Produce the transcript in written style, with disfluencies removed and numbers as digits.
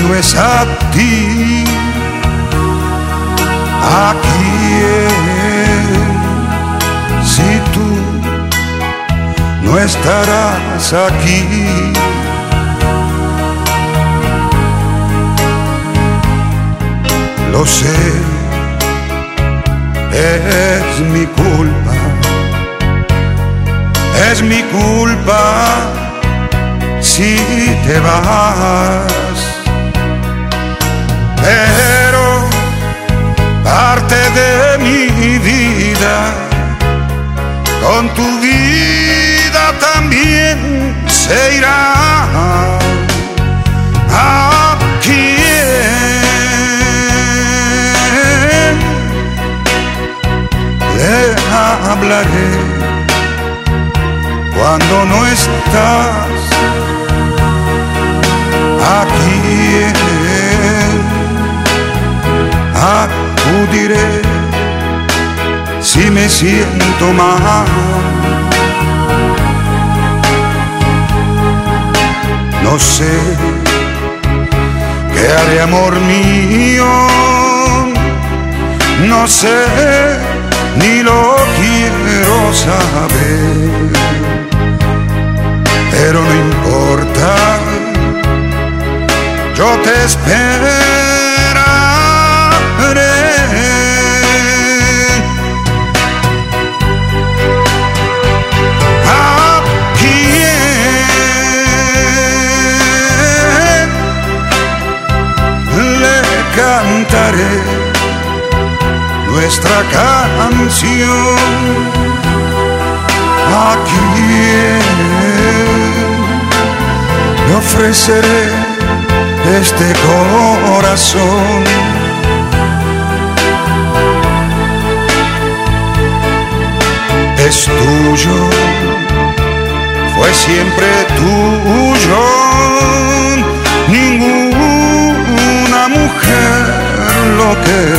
no es a ti, ¿a quién? Si tú no estarás aquí. Lo sé, es mi culpa, es mi culpa si te vas, pero parte de mi vida, con tu vida también se irá. ¿A quién le hablaré cuando no estás? ¿A quién acudiré si me siento mal? No sé qué haré, amor mío, no sé, ni lo quiero saber, pero no importa, yo te esperaré. ¿A quién le cantaré nuestra canción? ¿A quién le ofreceré este corazón? Es tuyo, fue siempre tuyo, ninguna mujer lo que